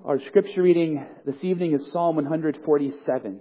Our scripture reading this evening is Psalm 147.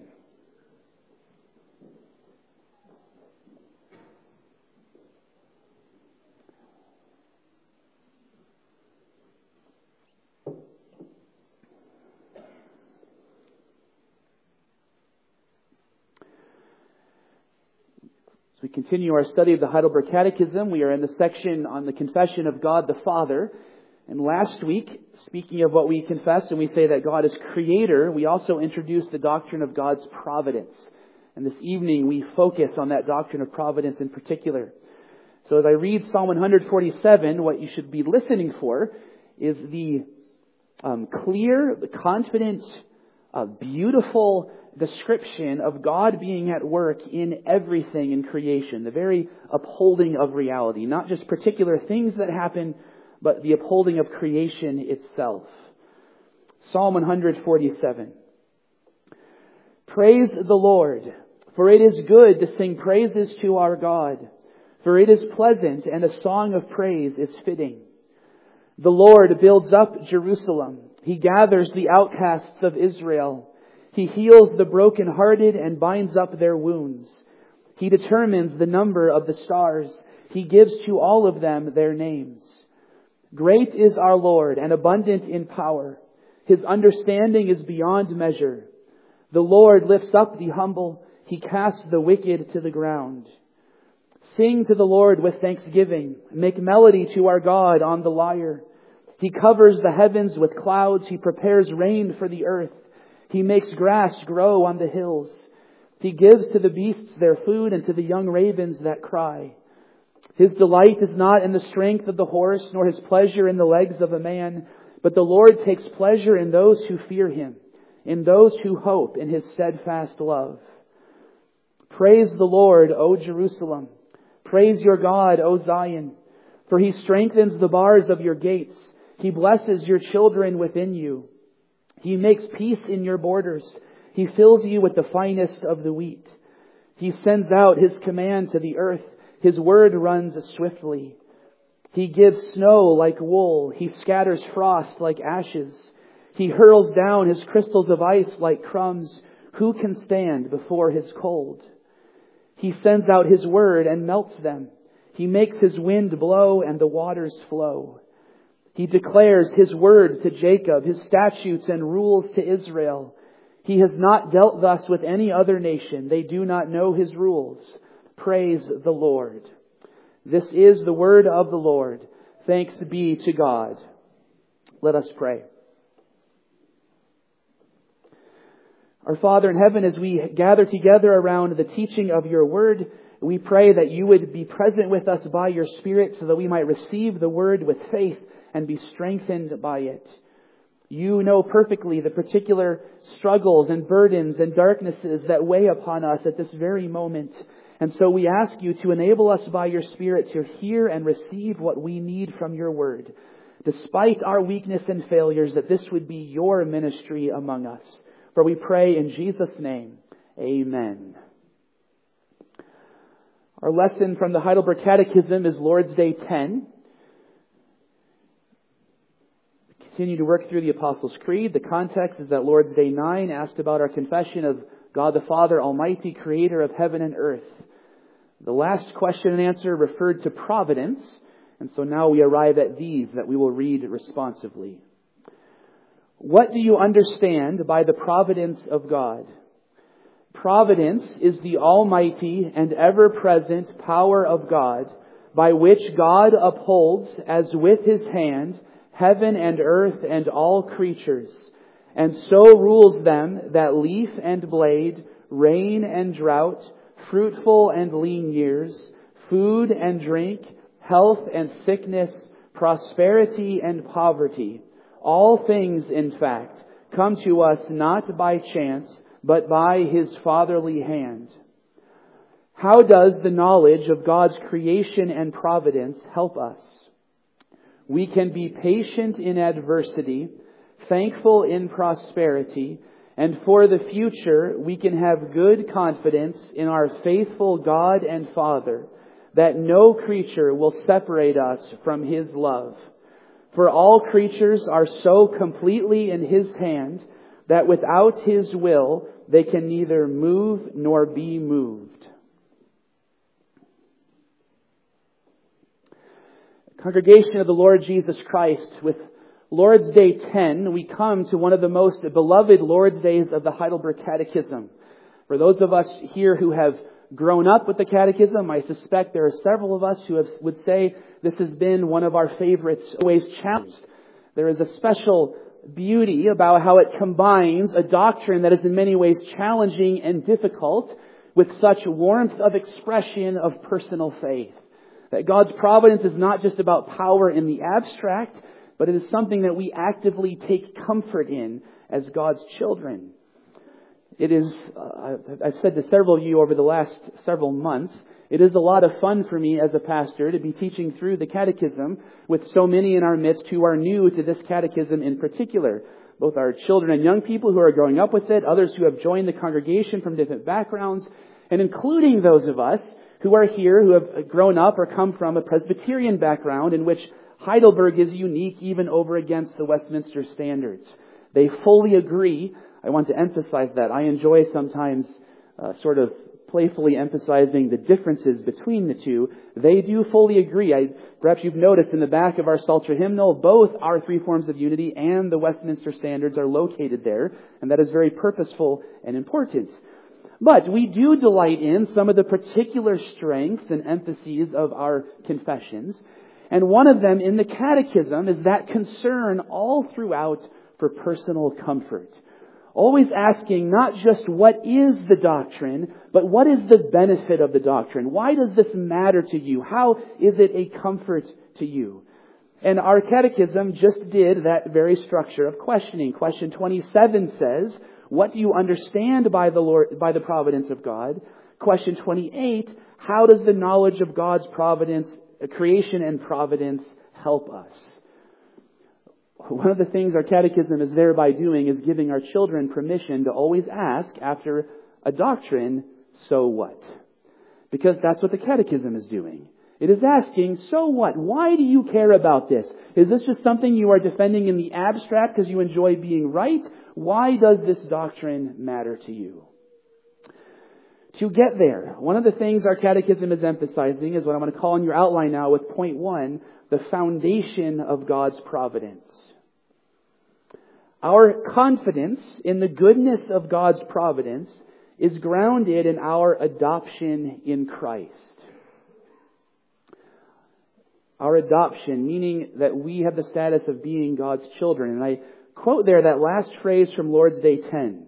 As we continue our study of the Heidelberg Catechism, we are in the section on the confession of God the Father. And last week, speaking of what we confess and we say that God is creator, we also introduced the doctrine of God's providence. And this evening we focus on that doctrine of providence in particular. So as I read Psalm 147, what you should be listening for is the clear, the confident, beautiful description of God being at work in everything in creation. The very upholding of reality. Not just particular things that happen, but the upholding of creation itself. Psalm 147. Praise the Lord, for it is good to sing praises to our God, for it is pleasant, and a song of praise is fitting. The Lord builds up Jerusalem. He gathers the outcasts of Israel. He heals the brokenhearted and binds up their wounds. He determines the number of the stars. He gives to all of them their names. Great is our Lord and abundant in power. His understanding is beyond measure. The Lord lifts up the humble. He casts the wicked to the ground. Sing to the Lord with thanksgiving. Make melody to our God on the lyre. He covers the heavens with clouds. He prepares rain for the earth. He makes grass grow on the hills. He gives to the beasts their food and to the young ravens that cry. His delight is not in the strength of the horse, nor his pleasure in the legs of a man. But the Lord takes pleasure in those who fear Him, in those who hope in His steadfast love. Praise the Lord, O Jerusalem. Praise your God, O Zion. For He strengthens the bars of your gates. He blesses your children within you. He makes peace in your borders. He fills you with the finest of the wheat. He sends out His command to the earth. His word runs swiftly. He gives snow like wool. He scatters frost like ashes. He hurls down His crystals of ice like crumbs. Who can stand before His cold? He sends out His word and melts them. He makes His wind blow and the waters flow. He declares His word to Jacob, His statutes and rules to Israel. He has not dealt thus with any other nation. They do not know His rules. Praise the Lord. This is the word of the Lord. Thanks be to God. Let us pray. Our Father in heaven, as we gather together around the teaching of your word, we pray that you would be present with us by your Spirit so that we might receive the word with faith and be strengthened by it. You know perfectly the particular struggles and burdens and darknesses that weigh upon us at this very moment. And so we ask you to enable us by your Spirit to hear and receive what we need from your word. Despite our weakness and failures, that this would be your ministry among us. For we pray in Jesus' name, amen. Our lesson from the Heidelberg Catechism is Lord's Day 10. We continue to work through the Apostles' Creed. The context is that Lord's Day 9 asked about our confession of God the Father, Almighty, Creator of heaven and earth. The last question and answer referred to providence, and so now we arrive at these that we will read responsively. What do you understand by the providence of God? Providence is the almighty and ever-present power of God, by which God upholds, as with His hand, heaven and earth and all creatures, and so rules them that leaf and blade, rain and drought, fruitful and lean years, food and drink, health and sickness, prosperity and poverty, all things, in fact, come to us not by chance, but by His fatherly hand. How does the knowledge of God's creation and providence help us? We can be patient in adversity, thankful in prosperity, and for the future we can have good confidence in our faithful God and Father, that no creature will separate us from His love. For all creatures are so completely in His hand that without His will they can neither move nor be moved. Congregation of the Lord Jesus Christ, with Lord's Day 10, we come to one of the most beloved Lord's Days of the Heidelberg Catechism. For those of us here who have grown up with the Catechism, I suspect there are several of us who would say this has been one of our favorites, always challenged. There is a special beauty about how it combines a doctrine that is in many ways challenging and difficult with such warmth of expression of personal faith. That God's providence is not just about power in the abstract, but it is something that we actively take comfort in as God's children. It is, I've said to several of you over the last several months, it is a lot of fun for me as a pastor to be teaching through the Catechism with so many in our midst who are new to this Catechism in particular. Both our children and young people who are growing up with it, others who have joined the congregation from different backgrounds, and including those of us who are here who have grown up or come from a Presbyterian background in which Heidelberg is unique even over against the Westminster standards. They fully agree. I want to emphasize that. I enjoy sometimes sort of playfully emphasizing the differences between the two. They do fully agree. Perhaps you've noticed in the back of our Psalter hymnal, both our three forms of unity and the Westminster standards are located there, and that is very purposeful and important. But we do delight in some of the particular strengths and emphases of our confessions. And one of them in the Catechism is that concern all throughout for personal comfort. Always asking not just what is the doctrine, but what is the benefit of the doctrine? Why does this matter to you? How is it a comfort to you? And our Catechism just did that very structure of questioning. Question 27 says, what do you understand by the providence of God? Question 28, how does the knowledge of God's providence, creation and providence help us? One of the things our Catechism is thereby doing is giving our children permission to always ask after a doctrine, so what? Because that's what the Catechism is doing. It is asking, so what? Why do you care about this? Is this just something you are defending in the abstract because you enjoy being right? Why does this doctrine matter to you? To get there, one of the things our Catechism is emphasizing is what I'm going to call in your outline now with point 1, the foundation of God's providence. Our confidence in the goodness of God's providence is grounded in our adoption in Christ. Our adoption, meaning that we have the status of being God's children. And I quote there that last phrase from Lord's Day 10.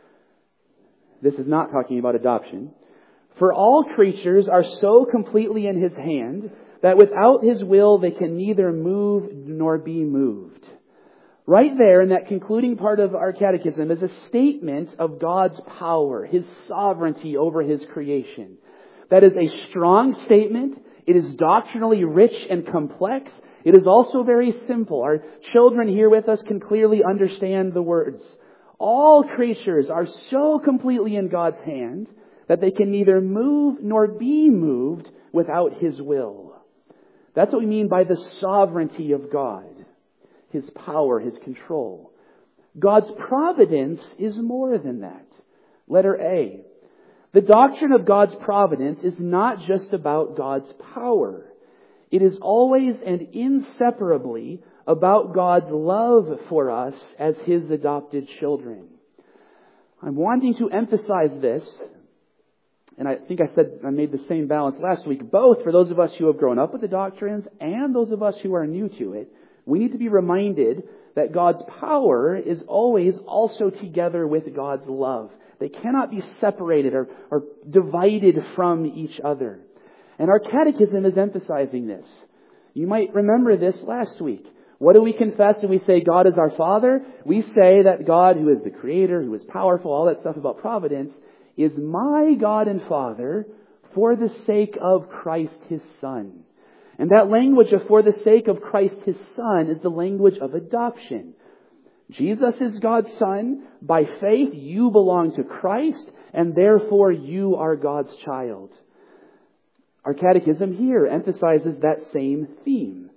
This is not talking about adoption. For all creatures are so completely in His hand that without His will they can neither move nor be moved. Right there in that concluding part of our Catechism is a statement of God's power, His sovereignty over His creation. That is a strong statement. It is doctrinally rich and complex. It is also very simple. Our children here with us can clearly understand the words. All creatures are so completely in God's hand that they can neither move nor be moved without His will. That's what we mean by the sovereignty of God. His power, His control. God's providence is more than that. Letter A. The doctrine of God's providence is not just about God's power. It is always and inseparably about God's love for us as His adopted children. I'm wanting to emphasize this, and I think I made the same balance last week, both for those of us who have grown up with the doctrines and those of us who are new to it. We need to be reminded that God's power is always also together with God's love. They cannot be separated or divided from each other. And our Catechism is emphasizing this. You might remember this last week. What do we confess when we say God is our Father? We say that God, who is the Creator, who is powerful, all that stuff about providence, is my God and Father for the sake of Christ His Son. And that language of for the sake of Christ His Son is the language of adoption. Jesus is God's Son. By faith, you belong to Christ, and therefore you are God's child. Our Catechism here emphasizes that same theme.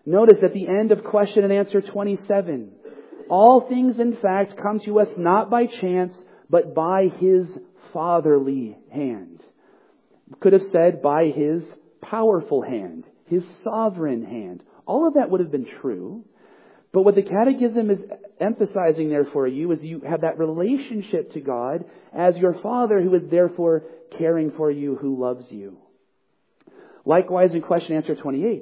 Notice at the end of question and answer 27, all things in fact come to us not by chance, but by His fatherly hand. Could have said by His powerful hand, His sovereign hand. All of that would have been true. But what the Catechism is emphasizing there for you is you have that relationship to God as your Father who is therefore caring for you, who loves you. Likewise in question answer 28.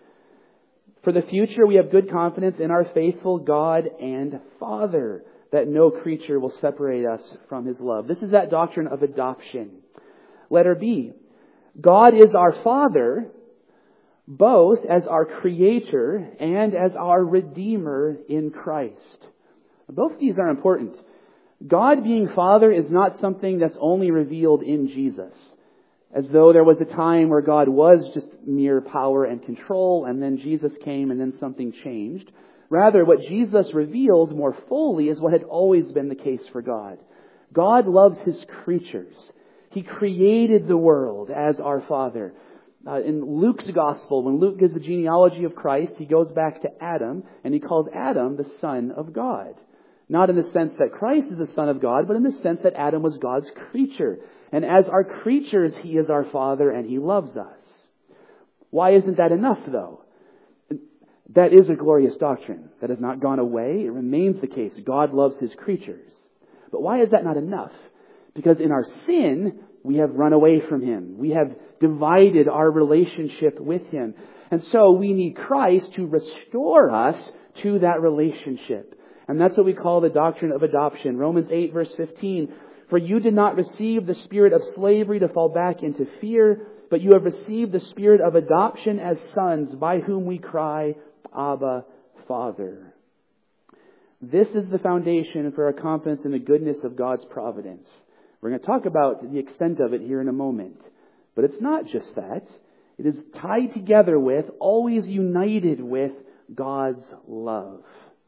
For the future we have good confidence in our faithful God and Father, that no creature will separate us from His love. This is that doctrine of adoption. Letter B. God is our Father, both as our Creator and as our Redeemer in Christ. Both these are important. God being Father is not something that's only revealed in Jesus, as though there was a time where God was just mere power and control, and then Jesus came and then something changed. Rather, what Jesus reveals more fully is what had always been the case for God. God loves His creatures. He created the world as our Father. In Luke's Gospel, when Luke gives the genealogy of Christ, he goes back to Adam, and he calls Adam the Son of God. Not in the sense that Christ is the Son of God, but in the sense that Adam was God's creature. And as our creatures, He is our Father, and He loves us. Why isn't that enough, though? That is a glorious doctrine. That has not gone away. It remains the case. God loves His creatures. But why is that not enough? Because in our sin, we have run away from Him. We have divided our relationship with Him. And so we need Christ to restore us to that relationship. And that's what we call the doctrine of adoption. Romans 8 verse 15. For you did not receive the spirit of slavery to fall back into fear, but you have received the spirit of adoption as sons, by whom we cry, Abba, Father. This is the foundation for our confidence in the goodness of God's providence. We're going to talk about the extent of it here in a moment. But it's not just that. It is tied together with, always united with, God's love.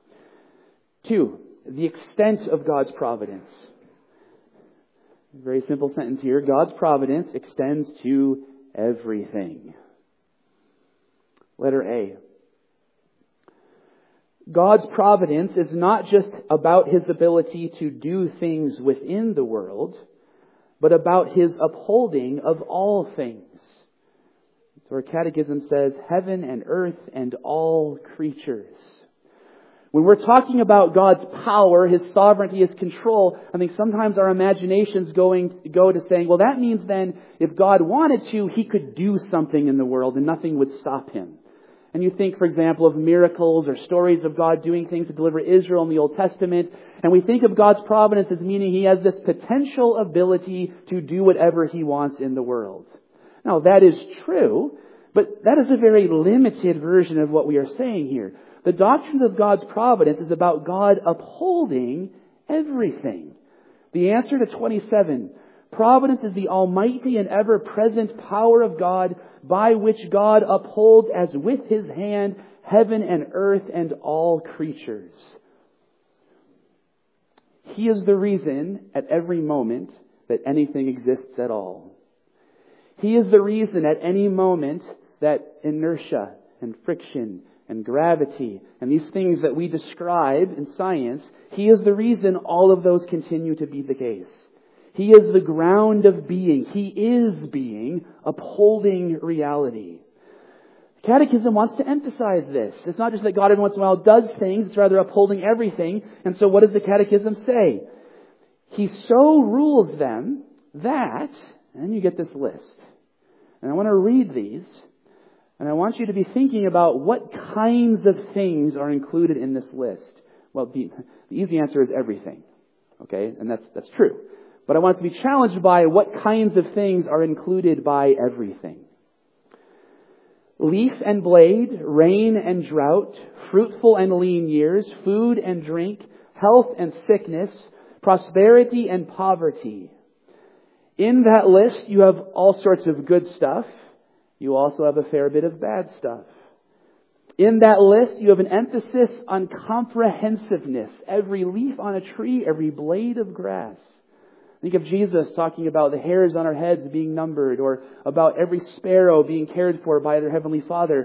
2, the extent of God's providence. Very simple sentence here. God's providence extends to everything. Letter A. God's providence is not just about His ability to do things within the world, but about His upholding of all things. So our Catechism says, heaven and earth and all creatures. When we're talking about God's power, His sovereignty, His control, I think sometimes our imaginations go to saying, well, that means then if God wanted to, He could do something in the world and nothing would stop Him. And you think, for example, of miracles or stories of God doing things to deliver Israel in the Old Testament. And we think of God's providence as meaning He has this potential ability to do whatever He wants in the world. Now, that is true, but that is a very limited version of what we are saying here. The doctrine of God's providence is about God upholding everything. The answer to 27, providence is the almighty and ever-present power of God by which God upholds as with His hand heaven and earth and all creatures. He is the reason at every moment that anything exists at all. He is the reason at any moment that inertia and friction and gravity and these things that we describe in science, He is the reason all of those continue to be the case. He is the ground of being. He is being, upholding reality. The Catechism wants to emphasize this. It's not just that God every once in a while does things, it's rather upholding everything. And so what does the Catechism say? He so rules them that, and you get this list. And I want to read these, and I want you to be thinking about what kinds of things are included in this list. Well, the easy answer is everything. Okay? And that's true. But I want to be challenged by what kinds of things are included by everything. Leaf and blade, rain and drought, fruitful and lean years, food and drink, health and sickness, prosperity and poverty. In that list, you have all sorts of good stuff. You also have a fair bit of bad stuff. In that list, you have an emphasis on comprehensiveness. Every leaf on a tree, every blade of grass. Think of Jesus talking about the hairs on our heads being numbered, or about every sparrow being cared for by their Heavenly Father.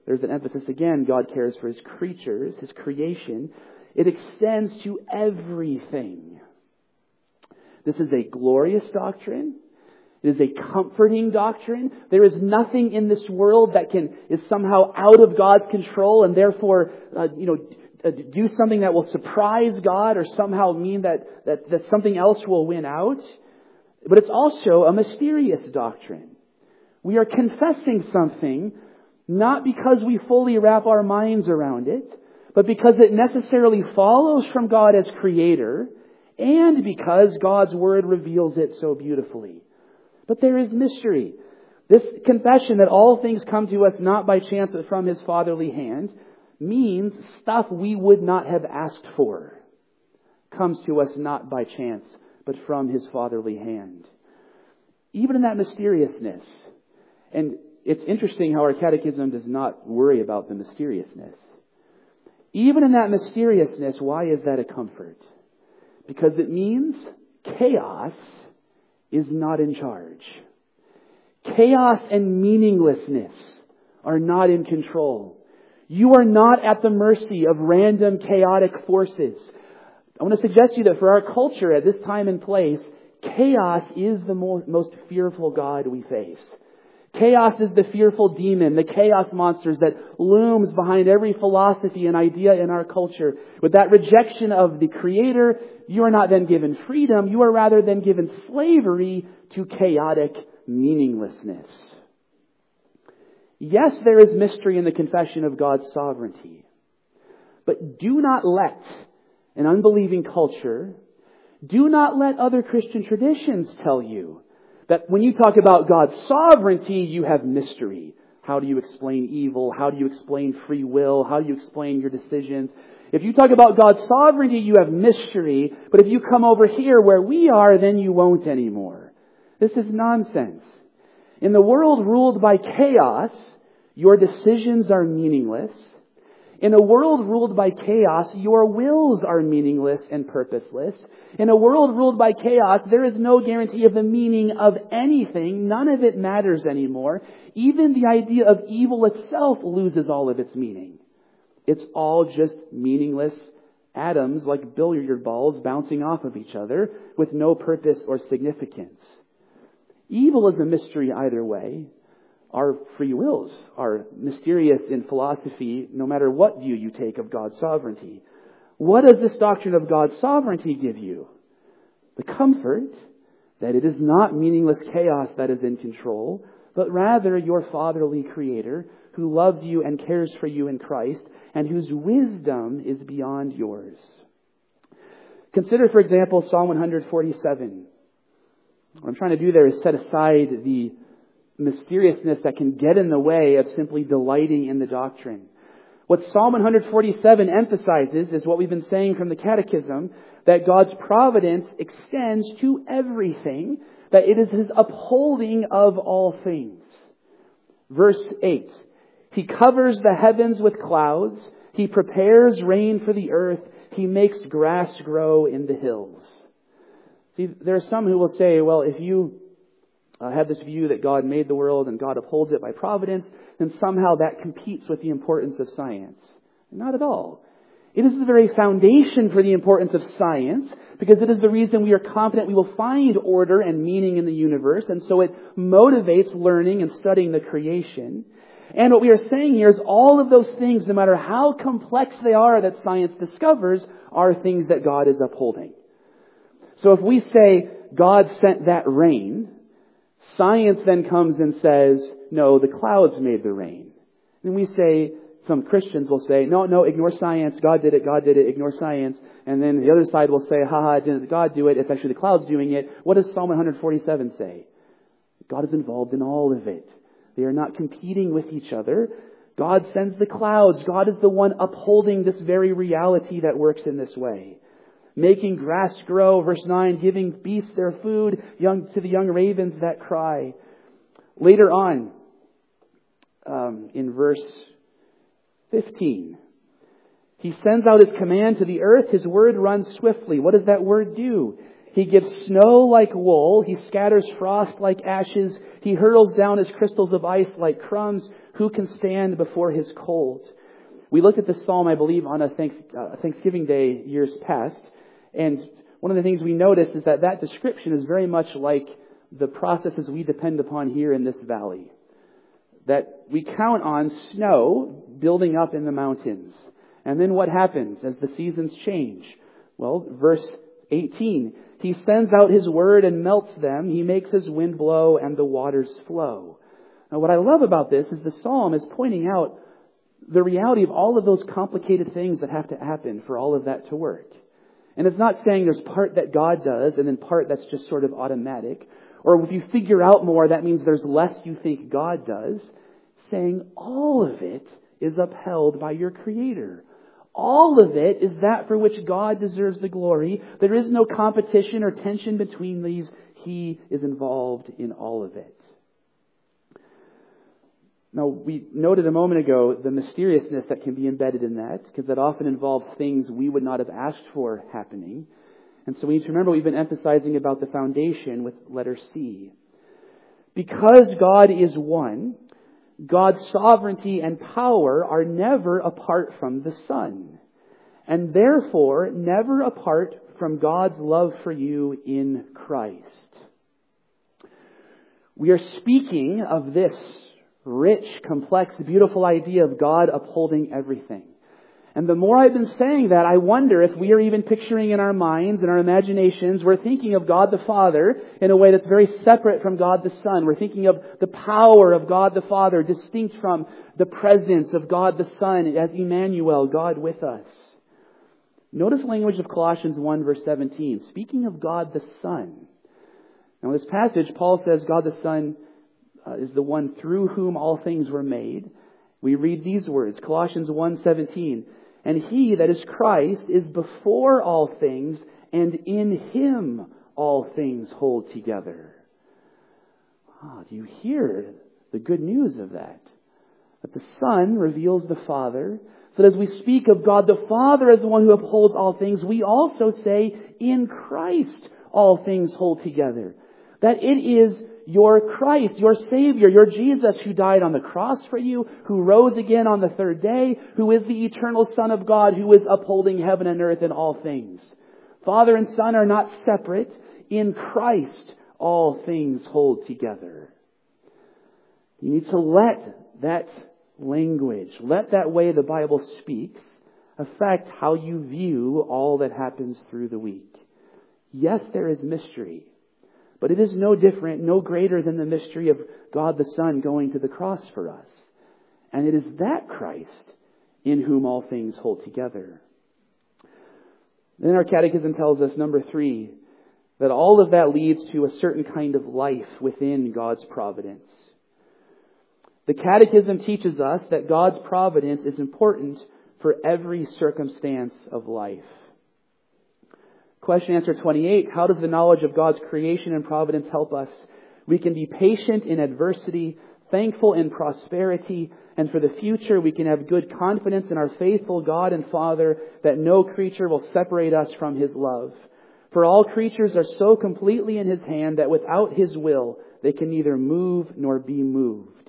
there's an emphasis again, God cares for His creatures, His creation. It extends to everything. This is a glorious doctrine. It is a comforting doctrine. There is nothing in this world that is somehow out of God's control and therefore, do something that will surprise God or somehow mean that something else will win out. But it's also a mysterious doctrine. We are confessing something not because we fully wrap our minds around it, but because it necessarily follows from God as Creator and because God's Word reveals it so beautifully. But there is mystery. This confession that all things come to us not by chance but from His fatherly hand means stuff we would not have asked for comes to us not by chance but from His fatherly hand. Even in that mysteriousness, and it's interesting how our catechism does not worry about the mysteriousness. Even in that mysteriousness, why is that a comfort? Because it means chaos is not in charge. Chaos and meaninglessness are not in control. You are not at the mercy of random chaotic forces. I want to suggest to you that for our culture at this time and place, chaos is the most fearful God we face. Chaos is the fearful demon, the chaos monsters that looms behind every philosophy and idea in our culture. With that rejection of the Creator, you are not then given freedom. You are rather then given slavery to chaotic meaninglessness. Yes, there is mystery in the confession of God's sovereignty. But do not let an unbelieving culture, do not let other Christian traditions tell you that when you talk about God's sovereignty, you have mystery. How do you explain evil? How do you explain free will? How do you explain your decisions? If you talk about God's sovereignty, you have mystery. But if you come over here where we are, then you won't anymore. This is nonsense. In the world ruled by chaos, your decisions are meaningless. In a world ruled by chaos, your wills are meaningless and purposeless. In a world ruled by chaos, there is no guarantee of the meaning of anything. None of it matters anymore. Even the idea of evil itself loses all of its meaning. It's all just meaningless atoms like billiard balls bouncing off of each other with no purpose or significance. Evil is a mystery either way. Our free wills are mysterious in philosophy, no matter what view you take of God's sovereignty. What does this doctrine of God's sovereignty give you? The comfort that it is not meaningless chaos that is in control, but rather your fatherly Creator who loves you and cares for you in Christ and whose wisdom is beyond yours. Consider, for example, Psalm 147. What I'm trying to do there is set aside the mysteriousness that can get in the way of simply delighting in the doctrine. What Psalm 147 emphasizes is what we've been saying from the Catechism, that God's providence extends to everything, that it is His upholding of all things. Verse 8, He covers the heavens with clouds, He prepares rain for the earth, He makes grass grow in the hills. See, there are some who will say, well, if you have this view that God made the world and God upholds it by providence, then somehow that competes with the importance of science. Not at all. It is the very foundation for the importance of science, because it is the reason we are confident we will find order and meaning in the universe, and so it motivates learning and studying the creation. And what we are saying here is all of those things, no matter how complex they are that science discovers, are things that God is upholding. So if we say God sent that rain, science then comes and says, no, the clouds made the rain. And we say, some Christians will say, no, ignore science. God did it, ignore science. And then the other side will say, didn't God do it? It's actually the clouds doing it. What does Psalm 147 say? God is involved in all of it. They are not competing with each other. God sends the clouds. God is the one upholding this very reality that works in this way. Making grass grow, verse 9, giving beasts their food, to the young ravens that cry. Later on, in verse 15, He sends out His command to the earth. His word runs swiftly. What does that word do? He gives snow like wool. He scatters frost like ashes. He hurls down his crystals of ice like crumbs. Who can stand before his cold? We looked at this psalm, I believe, on a Thanksgiving Day years past. And one of the things we noticed is that description is very much like the processes we depend upon here in this valley. That we count on snow building up in the mountains. And then what happens as the seasons change? Well, verse 18, He sends out His word and melts them. He makes His wind blow and the waters flow. Now, what I love about this is the psalm is pointing out the reality of all of those complicated things that have to happen for all of that to work. And it's not saying there's part that God does and then part that's just sort of automatic. Or if you figure out more, that means there's less you think God does. Saying all of it is upheld by your Creator. All of it is that for which God deserves the glory. There is no competition or tension between these. He is involved in all of it. Now, we noted a moment ago the mysteriousness that can be embedded in that, because that often involves things we would not have asked for happening. And so we need to remember we've been emphasizing about the foundation with letter C. Because God is one, God's sovereignty and power are never apart from the Son, and therefore never apart from God's love for you in Christ. We are speaking of this rich, complex, beautiful idea of God upholding everything. And the more I've been saying that, I wonder if we are even picturing in our minds and our imaginations, we're thinking of God the Father in a way that's very separate from God the Son. We're thinking of the power of God the Father distinct from the presence of God the Son as Emmanuel, God with us. Notice the language of Colossians 1 verse 17. Speaking of God the Son. Now in this passage, Paul says God the Son is the one through whom all things were made. We read these words, Colossians 1:17. And He, that is Christ, is before all things, and in Him all things hold together. Do you hear the good news of that? That the Son reveals the Father. So that as we speak of God the Father as the one who upholds all things, we also say, in Christ all things hold together. That it is your Christ, your Savior, your Jesus who died on the cross for you, who rose again on the third day, who is the eternal Son of God, who is upholding heaven and earth in all things. Father and Son are not separate. In Christ, all things hold together. You need to let that language, let that way the Bible speaks, affect how you view all that happens through the week. Yes, there is mystery. But it is no different, no greater than the mystery of God the Son going to the cross for us. And it is that Christ in whom all things hold together. Then our catechism tells us, number 3, that all of that leads to a certain kind of life within God's providence. The catechism teaches us that God's providence is important for every circumstance of life. Question answer 28, how does the knowledge of God's creation and providence help us? We can be patient in adversity, thankful in prosperity, and for the future we can have good confidence in our faithful God and Father that no creature will separate us from His love. For all creatures are so completely in His hand that without His will they can neither move nor be moved.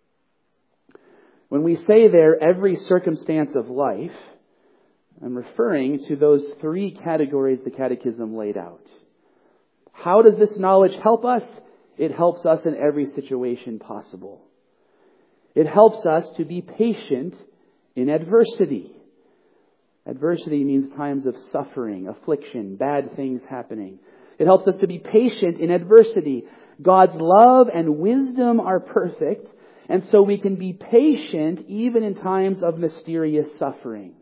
When we say there every circumstance of life, I'm referring to those 3 categories the Catechism laid out. How does this knowledge help us? It helps us in every situation possible. It helps us to be patient in adversity. Adversity means times of suffering, affliction, bad things happening. It helps us to be patient in adversity. God's love and wisdom are perfect, and so we can be patient even in times of mysterious suffering.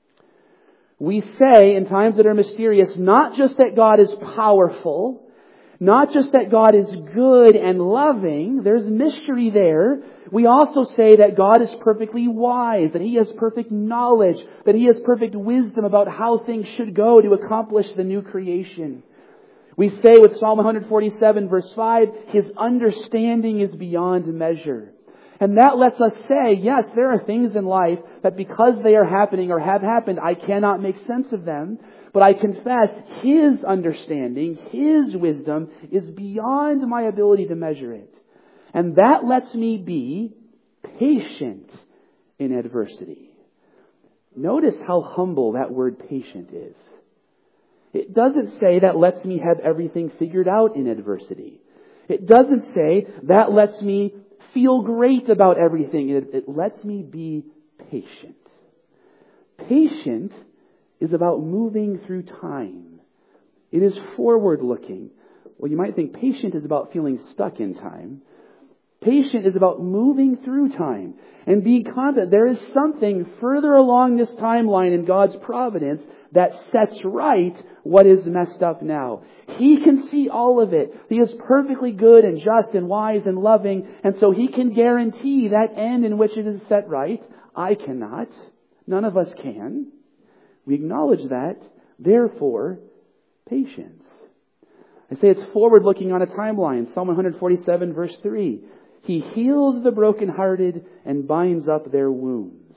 We say in times that are mysterious, not just that God is powerful, not just that God is good and loving, there's mystery there. We also say that God is perfectly wise, that He has perfect knowledge, that He has perfect wisdom about how things should go to accomplish the new creation. We say with Psalm 147 verse 5, His understanding is beyond measure. And that lets us say, yes, there are things in life that because they are happening or have happened, I cannot make sense of them. But I confess His understanding, His wisdom is beyond my ability to measure it. And that lets me be patient in adversity. Notice how humble that word patient is. It doesn't say that lets me have everything figured out in adversity. It doesn't say that lets me feel great about everything. It lets me be patient. Patient is about moving through time. It is forward looking. Well, you might think patient is about feeling stuck in time. Patient is about moving through time and being confident there is something further along this timeline in God's providence that sets right what is messed up now. He can see all of it. He is perfectly good and just and wise and loving, and so He can guarantee that end in which it is set right. I cannot. None of us can. We acknowledge that. Therefore, patience. I say it's forward looking on a timeline. Psalm 147 verse 3. He heals the brokenhearted and binds up their wounds.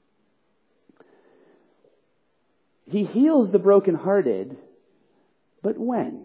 He heals the brokenhearted, but when?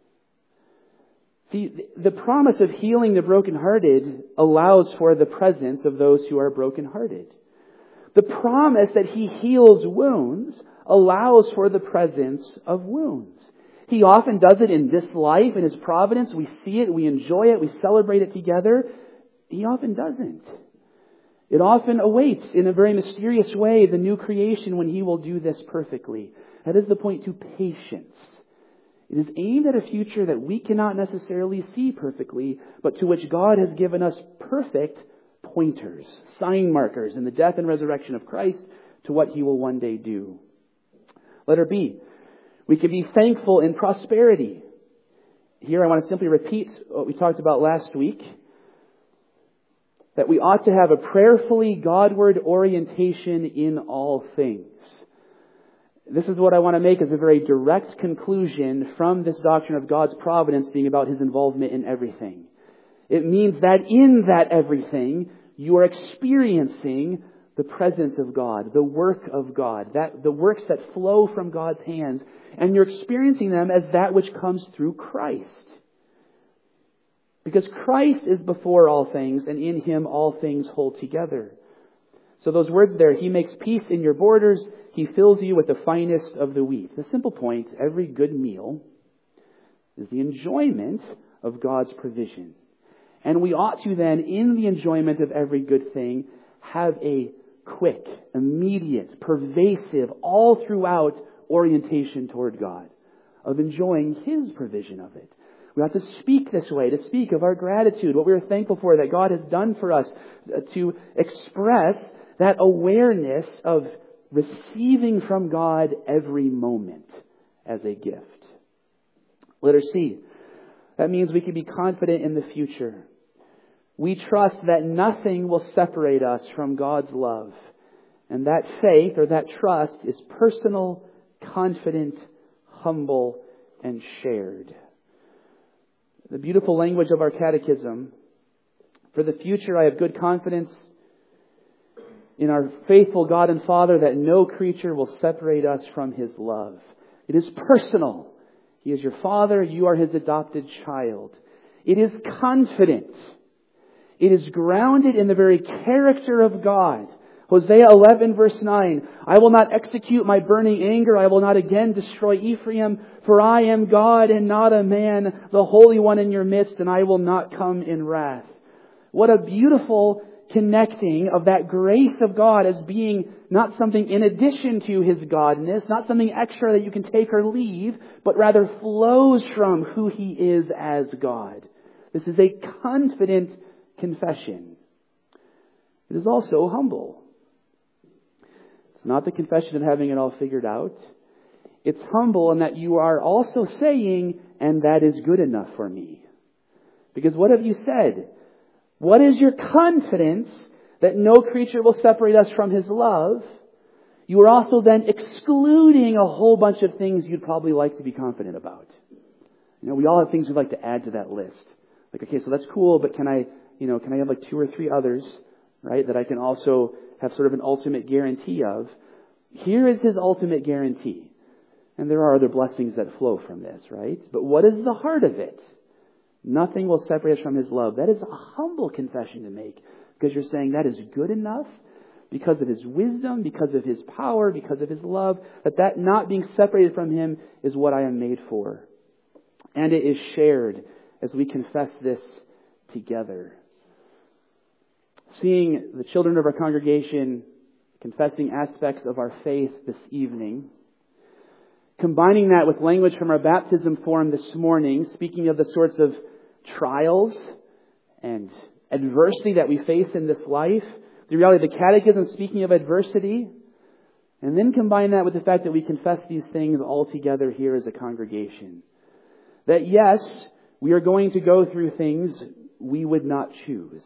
See, the promise of healing the brokenhearted allows for the presence of those who are brokenhearted. The promise that He heals wounds allows for the presence of wounds. He often does it in this life, in His providence. We see it, we enjoy it, we celebrate it together. He often doesn't. It often awaits in a very mysterious way the new creation when He will do this perfectly. That is the point to patience. It is aimed at a future that we cannot necessarily see perfectly, but to which God has given us perfect pointers, sign markers in the death and resurrection of Christ to what He will one day do. Letter B. We can be thankful in prosperity. Here I want to simply repeat what we talked about last week. That we ought to have a prayerfully Godward orientation in all things. This is what I want to make as a very direct conclusion from this doctrine of God's providence being about His involvement in everything. It means that in that everything, you are experiencing the presence of God, the work of God, the works that flow from God's hands, and you're experiencing them as that which comes through Christ. Because Christ is before all things, and in Him all things hold together. So those words there, He makes peace in your borders, He fills you with the finest of the wheat. The simple point, every good meal is the enjoyment of God's provision. And we ought to then, in the enjoyment of every good thing, have a quick, immediate, pervasive, all throughout orientation toward God, of enjoying His provision of it. We have to speak this way, to speak of our gratitude, what we are thankful for that God has done for us, to express that awareness of receiving from God every moment as a gift. Letter C. That means we can be confident in the future. We trust that nothing will separate us from God's love. And that faith or that trust is personal, confident, humble, and shared. The beautiful language of our catechism. For the future, I have good confidence in our faithful God and Father that no creature will separate us from His love. It is personal. He is your Father. You are His adopted child. It is confident. It is grounded in the very character of God. Hosea 11 verse 9, I will not execute my burning anger. I will not again destroy Ephraim. For I am God and not a man, the Holy One in your midst, and I will not come in wrath. What a beautiful connecting of that grace of God as being not something in addition to His godness, not something extra that you can take or leave, but rather flows from who He is as God. This is a confident confession. It is also humble. It's not the confession of having it all figured out. It's humble in that you are also saying, and that is good enough for me. Because what have you said? What is your confidence that no creature will separate us from His love? You are also then excluding a whole bunch of things you'd probably like to be confident about. You know, we all have things we'd like to add to that list. Like, okay, so that's cool, but can I have like 2 or 3 others right, that I can also have sort of an ultimate guarantee of. Here is His ultimate guarantee. And there are other blessings that flow from this, right? But what is the heart of it? Nothing will separate us from His love. That is a humble confession to make, because you're saying that is good enough because of His wisdom, because of His power, because of His love, that not being separated from Him is what I am made for. And it is shared as we confess this together. Seeing the children of our congregation confessing aspects of our faith this evening, combining that with language from our baptism forum this morning, speaking of the sorts of trials and adversity that we face in this life, the reality of the catechism speaking of adversity, and then combine that with the fact that we confess these things all together here as a congregation. That yes, we are going to go through things we would not choose.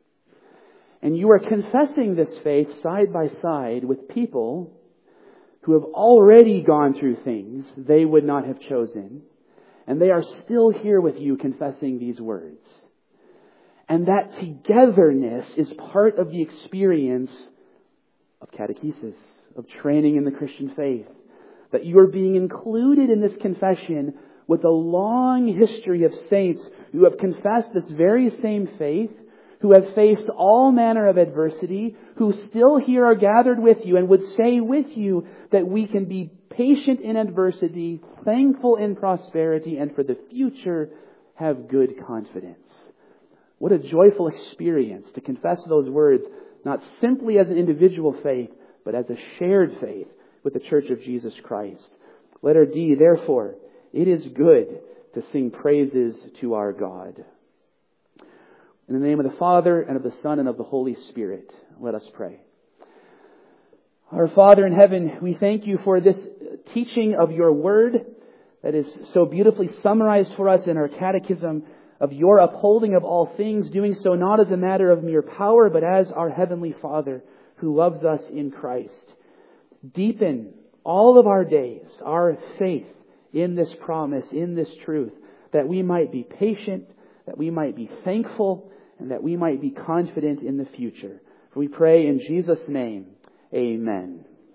And you are confessing this faith side by side with people who have already gone through things they would not have chosen. And they are still here with you confessing these words. And that togetherness is part of the experience of catechesis, of training in the Christian faith. That you are being included in this confession with a long history of saints who have confessed this very same faith, who have faced all manner of adversity, who still here are gathered with you and would say with you that we can be patient in adversity, thankful in prosperity, and for the future have good confidence. What a joyful experience to confess those words, not simply as an individual faith, but as a shared faith with the Church of Jesus Christ. Letter D, therefore, it is good to sing praises to our God. In the name of the Father, and of the Son, and of the Holy Spirit, let us pray. Our Father in heaven, we thank you for this teaching of your word that is so beautifully summarized for us in our catechism, of your upholding of all things, doing so not as a matter of mere power, but as our Heavenly Father who loves us in Christ. Deepen all of our days, our faith in this promise, in this truth, that we might be patient, that we might be thankful, and that we might be confident in the future. For we pray in Jesus' name, amen.